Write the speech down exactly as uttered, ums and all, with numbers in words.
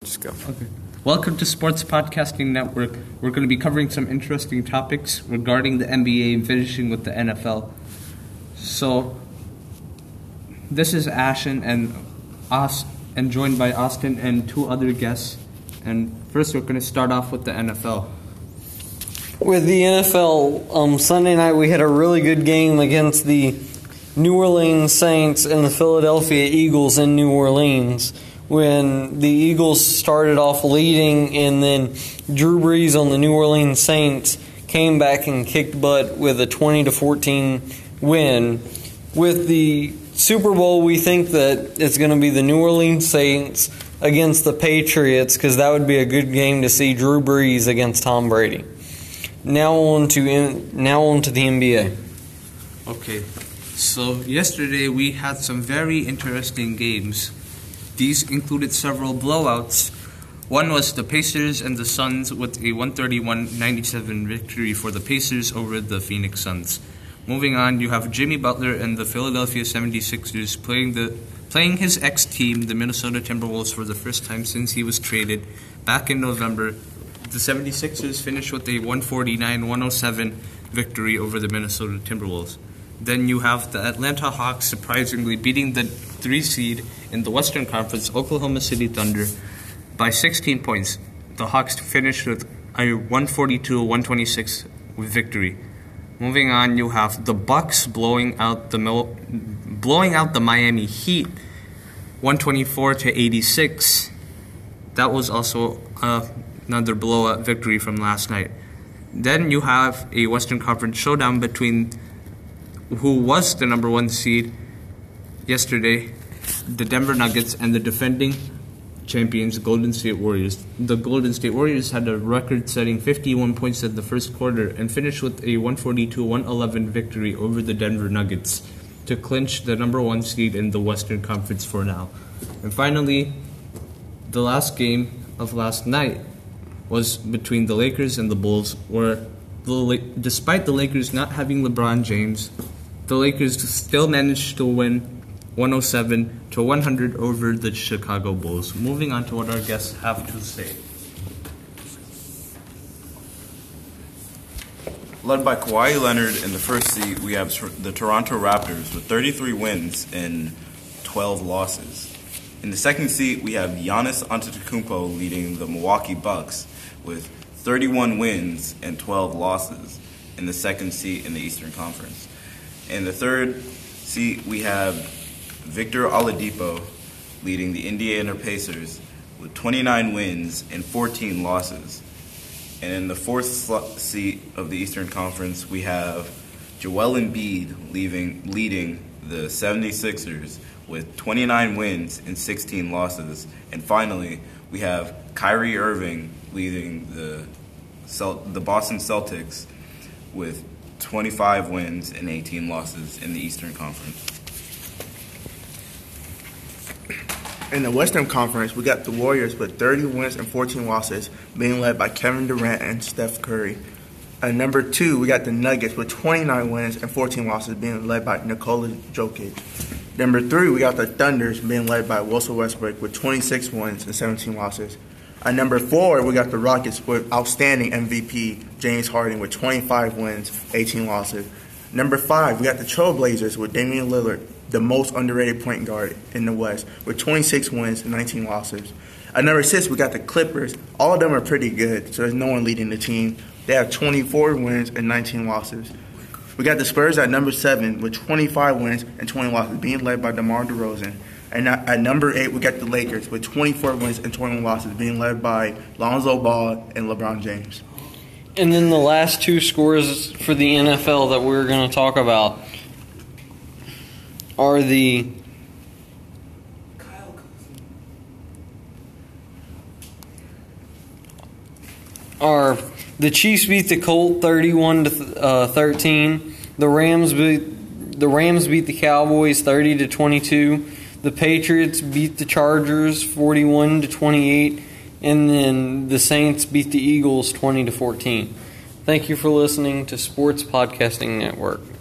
Just go. Okay. Welcome to Sports Podcasting Network. We're going to be covering some interesting topics regarding the N B A and finishing with the N F L. So, this is Ashen and Aust- and joined by Austin and two other guests. And first, we're going to start off with the N F L. With the N F L, um, Sunday night we had a really good game against the New Orleans Saints and the Philadelphia Eagles in New Orleans, when the Eagles started off leading and then Drew Brees on the New Orleans Saints came back and kicked butt with a twenty to fourteen win. With the Super Bowl, we think that it's going to be the New Orleans Saints against the Patriots, because that would be a good game to see Drew Brees against Tom Brady. Now on to now on to the N B A. Okay, so yesterday we had some very interesting games. These included several blowouts. One was the Pacers and the Suns with a one thirty-one ninety-seven victory for the Pacers over the Phoenix Suns. Moving on, you have Jimmy Butler and the Philadelphia seventy-sixers playing the playing his ex-team, the Minnesota Timberwolves, for the first time since he was traded back in November. The seventy-sixers finished with a one forty-nine one oh seven victory over the Minnesota Timberwolves. Then you have the Atlanta Hawks surprisingly beating the three seed in the Western Conference, Oklahoma City Thunder, by sixteen points. The Hawks finished with a one forty-two one twenty-six victory. Moving on, you have the Bucks blowing out the Mil- blowing out the Miami Heat, one twenty-four to eighty-six. That was also uh, another blowout victory from last night. Then you have a Western Conference showdown between who was the number one seed yesterday, the Denver Nuggets, and the defending champions, Golden State Warriors. The Golden State Warriors had a record-setting fifty-one points in the first quarter and finished with a one forty-two one eleven victory over the Denver Nuggets to clinch the number one seed in the Western Conference for now. And finally, the last game of last night was between the Lakers and the Bulls, where the, despite the Lakers not having LeBron James, the Lakers still managed to win one oh seven to one hundred over the Chicago Bulls. Moving on to what our guests have to say. Led by Kawhi Leonard in the first seed, we have the Toronto Raptors with thirty-three wins and twelve losses. In the second seed, we have Giannis Antetokounmpo leading the Milwaukee Bucks with thirty-one wins and twelve losses in the second seed in the Eastern Conference. In the third seed, we have Victor Oladipo leading the Indiana Pacers with twenty-nine wins and fourteen losses. And in the fourth seat of the Eastern Conference, we have Joel Embiid leaving, leading the seventy-sixers with twenty-nine wins and sixteen losses. And finally, we have Kyrie Irving leading the Celt- the Boston Celtics with twenty-five wins and eighteen losses in the Eastern Conference. In the Western Conference, we got the Warriors with thirty wins and fourteen losses, being led by Kevin Durant and Steph Curry. At number two, we got the Nuggets with twenty-nine wins and fourteen losses, being led by Nikola Jokic. Number three, we got the Thunders, being led by Russell Westbrook with twenty-six wins and seventeen losses. At number four, we got the Rockets with outstanding M V P James Harden with twenty-five wins, eighteen losses. Number five, we got the Trailblazers with Damian Lillard, the most underrated point guard in the West, with twenty-six wins and nineteen losses. At number six, we got the Clippers. All of them are pretty good, so there's no one leading the team. They have twenty-four wins and nineteen losses. We got the Spurs at number seven with twenty-five wins and twenty losses, being led by DeMar DeRozan. And at number eight, we got the Lakers with twenty-four wins and twenty losses, being led by Lonzo Ball and LeBron James. And then the last two scores for the N F L that we're going to talk about are the are the Chiefs beat the Colts thirty-one to thirteen. The Rams beat the Rams beat the Cowboys thirty to twenty-two. The Patriots beat the Chargers forty-one to twenty-eight, and then the Saints beat the Eagles twenty to fourteen. Thank you for listening to Sports Podcasting Network.